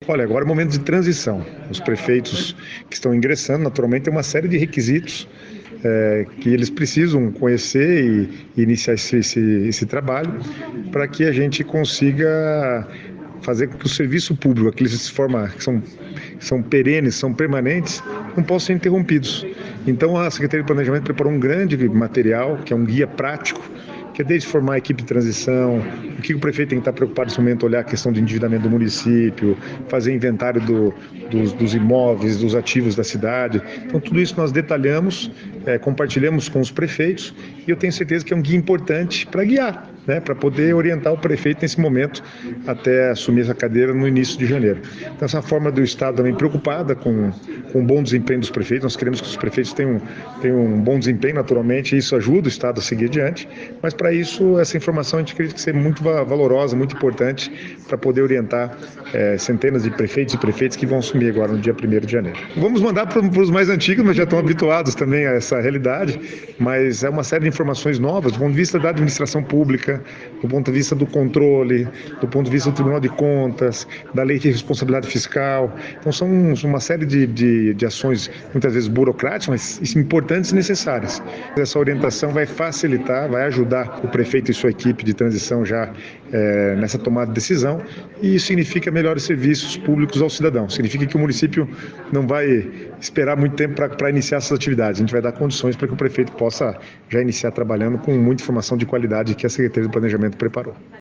Olha, agora é o momento de transição. Os prefeitos que estão ingressando, naturalmente, tem uma série de requisitos que eles precisam conhecer e iniciar esse trabalho para que a gente consiga fazer com que o serviço público, aqueles que são perenes, são permanentes, não possam ser interrompidos. Então, a Secretaria de Planejamento preparou um grande material, que é um guia prático, que é desde formar a equipe de transição, o que o prefeito tem que estar preocupado nesse momento, olhar a questão do endividamento do município, fazer inventário dos imóveis, dos ativos da cidade. Então, tudo isso nós detalhamos, compartilhamos com os prefeitos, e eu tenho certeza que é um guia importante para guiar, né, para poder orientar o prefeito nesse momento até assumir essa cadeira no início de janeiro. Então, essa forma do Estado também preocupada com o bom desempenho dos prefeitos. Nós queremos que os prefeitos tenham um bom desempenho, naturalmente, e isso ajuda o Estado a seguir adiante, mas para isso, essa informação a gente acredita que ser muito valorosa, muito importante para poder orientar centenas de prefeitos e prefeitas que vão assumir agora no dia 1º de janeiro. Vamos mandar para os mais antigos, mas já estão habituados também a essa realidade, mas é uma série de informações novas do ponto de vista da administração pública, do ponto de vista do controle, do ponto de vista do Tribunal de Contas, da lei de responsabilidade fiscal. Então são uma série de ações, muitas vezes burocráticas, mas importantes e necessárias. Essa orientação vai facilitar, vai ajudar o prefeito e sua equipe de transição já nessa tomada de decisão, e isso significa melhores serviços públicos ao cidadão. Significa que o município não vai esperar muito tempo para iniciar essas atividades. A gente vai dar condições para que o prefeito possa já iniciar trabalhando com muita informação de qualidade que a Secretaria de Planejamento preparou.